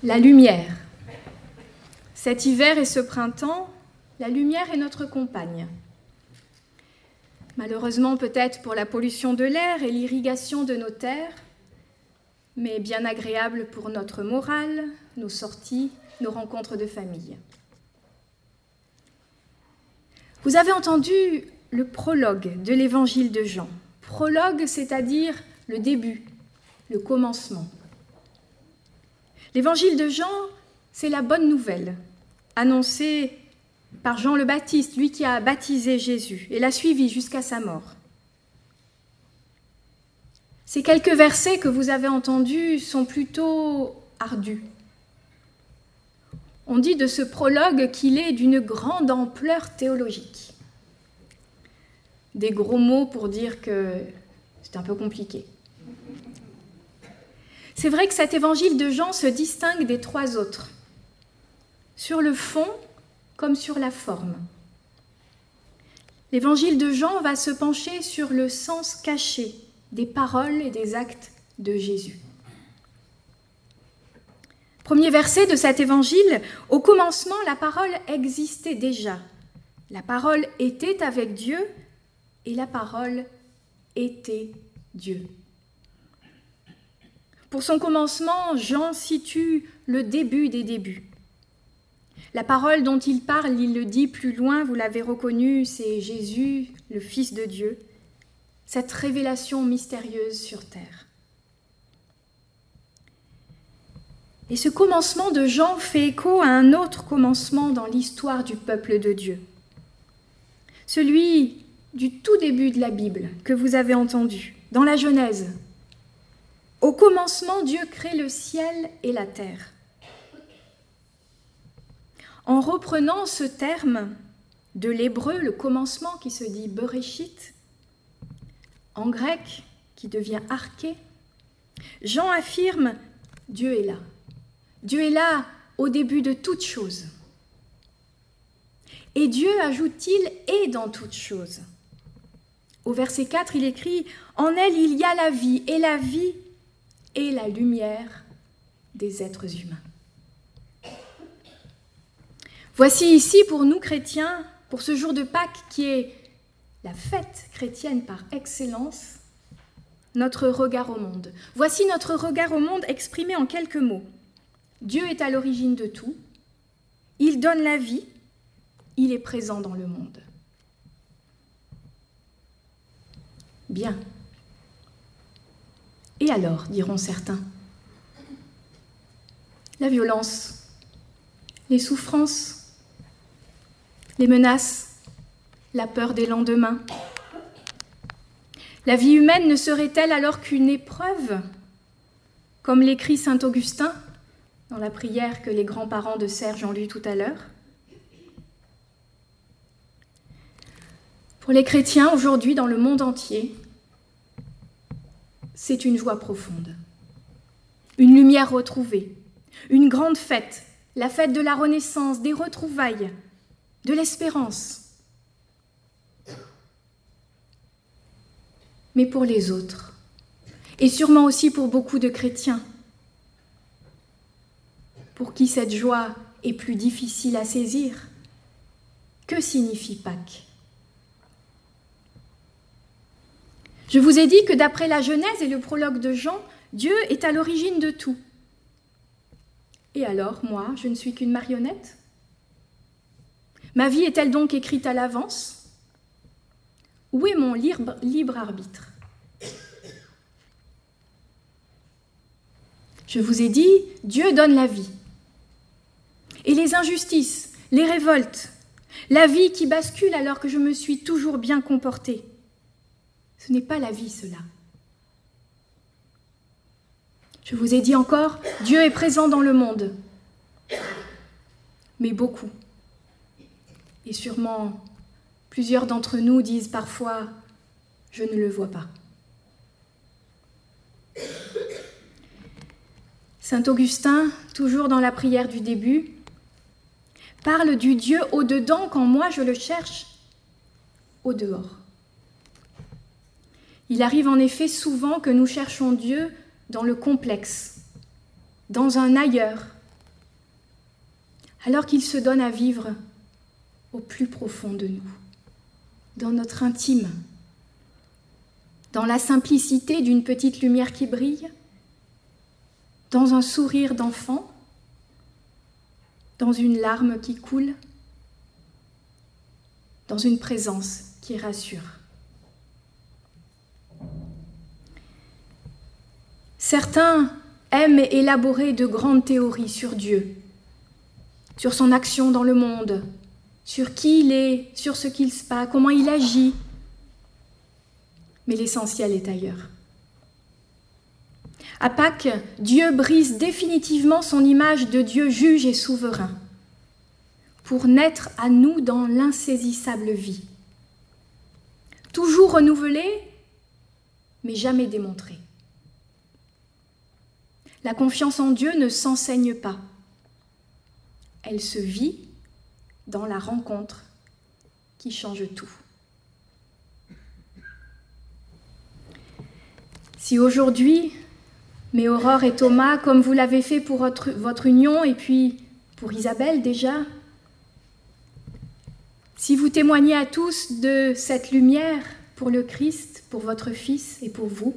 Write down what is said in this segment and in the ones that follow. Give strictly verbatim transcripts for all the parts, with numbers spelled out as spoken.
La lumière. Cet hiver et ce printemps, la lumière est notre compagne. Malheureusement peut-être pour la pollution de l'air et l'irrigation de nos terres, mais bien agréable pour notre morale, nos sorties, nos rencontres de famille. Vous avez entendu le prologue de l'évangile de Jean. Prologue, c'est-à-dire le début, le commencement. L'évangile de Jean, c'est la bonne nouvelle, annoncée par Jean le Baptiste, lui qui a baptisé Jésus et l'a suivi jusqu'à sa mort. Ces quelques versets que vous avez entendus sont plutôt ardus. On dit de ce prologue qu'il est d'une grande ampleur théologique. Des gros mots pour dire que c'est un peu compliqué. C'est vrai que cet évangile de Jean se distingue des trois autres, sur le fond comme sur la forme. L'évangile de Jean va se pencher sur le sens caché des paroles et des actes de Jésus. Premier verset de cet évangile, « Au commencement, la parole existait déjà. La parole était avec Dieu et la parole était Dieu. » Pour son commencement, Jean situe le début des débuts. La parole dont il parle, il le dit plus loin, vous l'avez reconnu, c'est Jésus, le Fils de Dieu, cette révélation mystérieuse sur terre. Et ce commencement de Jean fait écho à un autre commencement dans l'histoire du peuple de Dieu, celui du tout début de la Bible que vous avez entendu, dans la Genèse. Au commencement, Dieu crée le ciel et la terre. En reprenant ce terme de l'hébreu, le commencement qui se dit Bereshit, en grec qui devient arché, Jean affirme Dieu est là. Dieu est là au début de toutes choses. Et Dieu, ajoute-t-il, est dans toutes choses. Au verset quatre, il écrit « En elle, il y a la vie, et la vie est la lumière des êtres humains. » Voici ici pour nous chrétiens, pour ce jour de Pâques qui est la fête chrétienne par excellence, notre regard au monde. Voici notre regard au monde exprimé en quelques mots. Dieu est à l'origine de tout, il donne la vie, il est présent dans le monde. Bien. Et alors, diront certains, la violence, les souffrances, les menaces, la peur des lendemains. La vie humaine ne serait-elle alors qu'une épreuve, comme l'écrit saint Augustin dans la prière que les grands-parents de Serge ont lue tout à l'heure? Pour les chrétiens, aujourd'hui, dans le monde entier, c'est une joie profonde, une lumière retrouvée, une grande fête, la fête de la renaissance, des retrouvailles, de l'espérance. Mais pour les autres, et sûrement aussi pour beaucoup de chrétiens, pour qui cette joie est plus difficile à saisir, que signifie Pâques ? Je vous ai dit que d'après la Genèse et le prologue de Jean, Dieu est à l'origine de tout. Et alors, moi, je ne suis qu'une marionnette ? Ma vie est-elle donc écrite à l'avance ? Où est mon libre, libre arbitre ? Je vous ai dit, Dieu donne la vie. Et les injustices, les révoltes, la vie qui bascule alors que je me suis toujours bien comportée, ce n'est pas la vie, cela. Je vous ai dit encore, Dieu est présent dans le monde, mais beaucoup. Et sûrement, plusieurs d'entre nous disent parfois, je ne le vois pas. Saint Augustin, toujours dans la prière du début, parle du Dieu au-dedans quand moi je le cherche au-dehors. Il arrive en effet souvent que nous cherchons Dieu dans le complexe, dans un ailleurs, alors qu'il se donne à vivre au plus profond de nous, dans notre intime, dans la simplicité d'une petite lumière qui brille, dans un sourire d'enfant, dans une larme qui coule, dans une présence qui rassure. Certains aiment élaborer de grandes théories sur Dieu, sur son action dans le monde, sur qui il est, sur ce qu'il se passe, comment il agit. Mais l'essentiel est ailleurs. À Pâques, Dieu brise définitivement son image de Dieu juge et souverain pour naître à nous dans l'insaisissable vie. Toujours renouvelée, mais jamais démontrée. La confiance en Dieu ne s'enseigne pas. Elle se vit dans la rencontre qui change tout. Si aujourd'hui, mes Aurore et Thomas, comme vous l'avez fait pour votre, votre union et puis pour Isabelle déjà, si vous témoignez à tous de cette lumière pour le Christ, pour votre Fils et pour vous,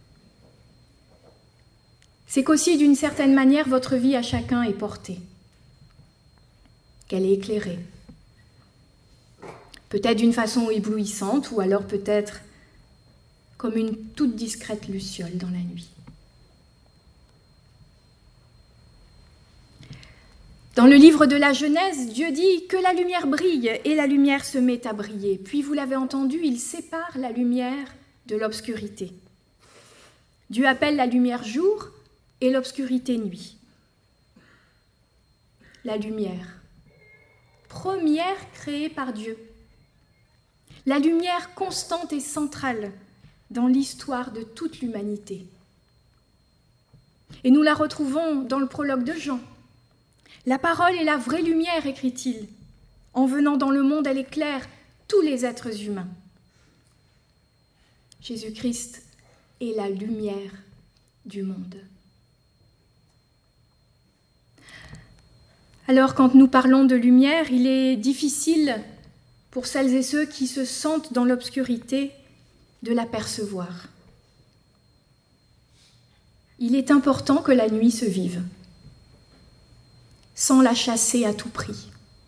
c'est qu'aussi d'une certaine manière votre vie à chacun est portée, qu'elle est éclairée. Peut-être d'une façon éblouissante ou alors peut-être comme une toute discrète luciole dans la nuit. Dans le livre de la Genèse, Dieu dit que la lumière brille et la lumière se met à briller. Puis vous l'avez entendu, il sépare la lumière de l'obscurité. Dieu appelle la lumière jour et l'obscurité nuit. La lumière, première créée par Dieu. La lumière constante et centrale dans l'histoire de toute l'humanité. Et nous la retrouvons dans le prologue de Jean. La parole est la vraie lumière, écrit-il. En venant dans le monde, elle éclaire tous les êtres humains. Jésus-Christ est la lumière du monde. Alors, quand nous parlons de lumière, il est difficile pour celles et ceux qui se sentent dans l'obscurité de l'apercevoir. Il est important que la nuit se vive, sans la chasser à tout prix.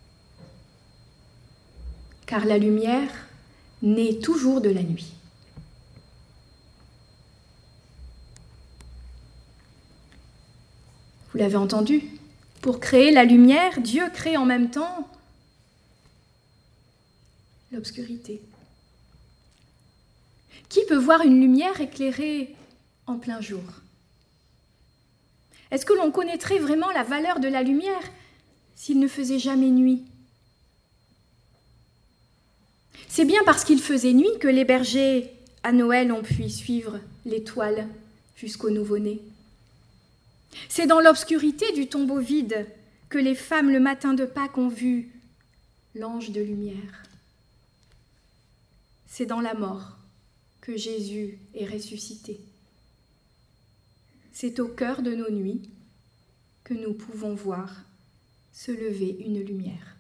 Car la lumière naît toujours de la nuit. Vous l'avez entendu, pour créer la lumière, Dieu crée en même temps l'obscurité. Qui peut voir une lumière éclairée en plein jour ? Est-ce que l'on connaîtrait vraiment la valeur de la lumière s'il ne faisait jamais nuit ? C'est bien parce qu'il faisait nuit que les bergers, à Noël, ont pu suivre l'étoile jusqu'au nouveau-né. C'est dans l'obscurité du tombeau vide que les femmes, le matin de Pâques, ont vu l'ange de lumière. C'est dans la mort que Jésus est ressuscité. C'est au cœur de nos nuits que nous pouvons voir se lever une lumière.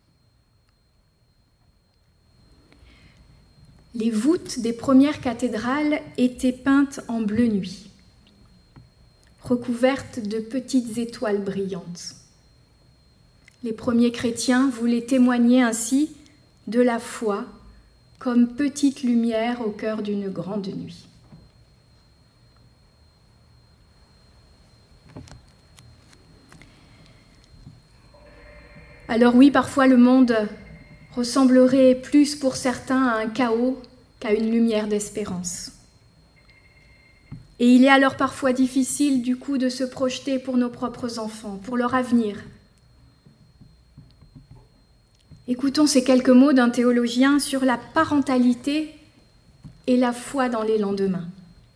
Les voûtes des premières cathédrales étaient peintes en bleu nuit, recouvertes de petites étoiles brillantes. Les premiers chrétiens voulaient témoigner ainsi de la foi comme petite lumière au cœur d'une grande nuit. Alors oui, parfois le monde ressemblerait plus pour certains à un chaos qu'à une lumière d'espérance. Et il est alors parfois difficile du coup de se projeter pour nos propres enfants, pour leur avenir. Écoutons ces quelques mots d'un théologien sur la parentalité et la foi dans les lendemains.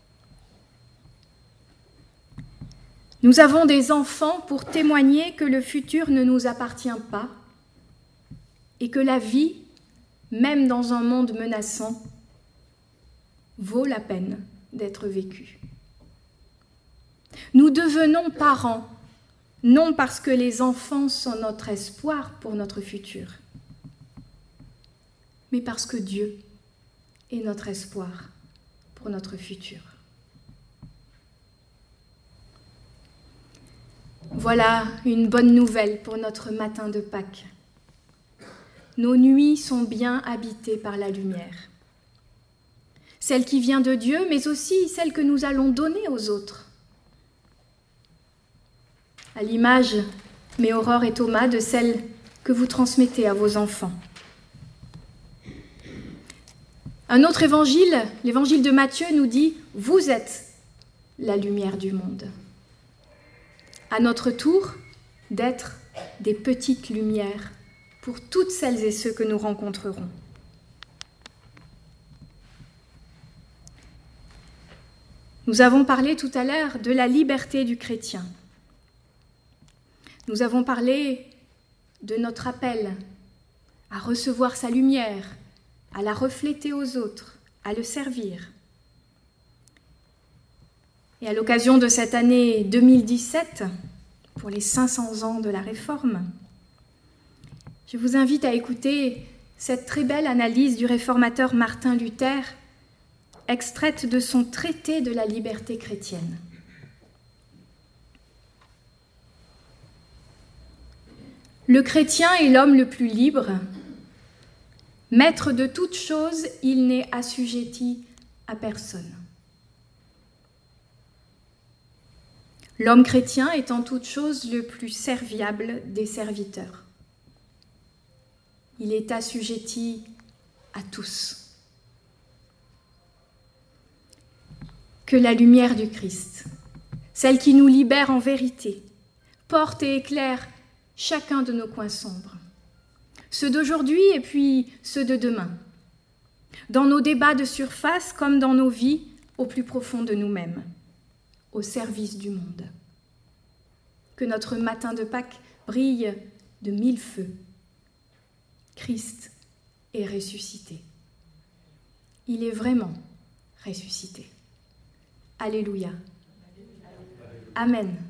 Nous avons des enfants pour témoigner que le futur ne nous appartient pas et que la vie, même dans un monde menaçant, vaut la peine d'être vécue. Nous devenons parents non parce que les enfants sont notre espoir pour notre futur, mais parce que Dieu est notre espoir pour notre futur. Voilà une bonne nouvelle pour notre matin de Pâques. Nos nuits sont bien habitées par la lumière. Celle qui vient de Dieu, mais aussi celle que nous allons donner aux autres. À l'image, mes Aurore et Thomas, de celle que vous transmettez à vos enfants. Un autre évangile, l'évangile de Matthieu, nous dit « Vous êtes la lumière du monde ». À notre tour, d'être des petites lumières pour toutes celles et ceux que nous rencontrerons. Nous avons parlé tout à l'heure de la liberté du chrétien. Nous avons parlé de notre appel à recevoir sa lumière, à la refléter aux autres, à le servir. Et à l'occasion de cette année deux mille dix-sept, pour les cinq cents ans de la Réforme, je vous invite à écouter cette très belle analyse du réformateur Martin Luther, extraite de son traité de la liberté chrétienne. Le chrétien est l'homme le plus libre. Maître de toutes choses, il n'est assujetti à personne. L'homme chrétien est en toutes choses le plus serviable des serviteurs. Il est assujetti à tous. Que la lumière du Christ, celle qui nous libère en vérité, porte et éclaire chacun de nos coins sombres, ceux d'aujourd'hui et puis ceux de demain, dans nos débats de surface comme dans nos vies au plus profond de nous-mêmes, au service du monde. Que notre matin de Pâques brille de mille feux. Christ est ressuscité. Il est vraiment ressuscité. Alléluia. Amen.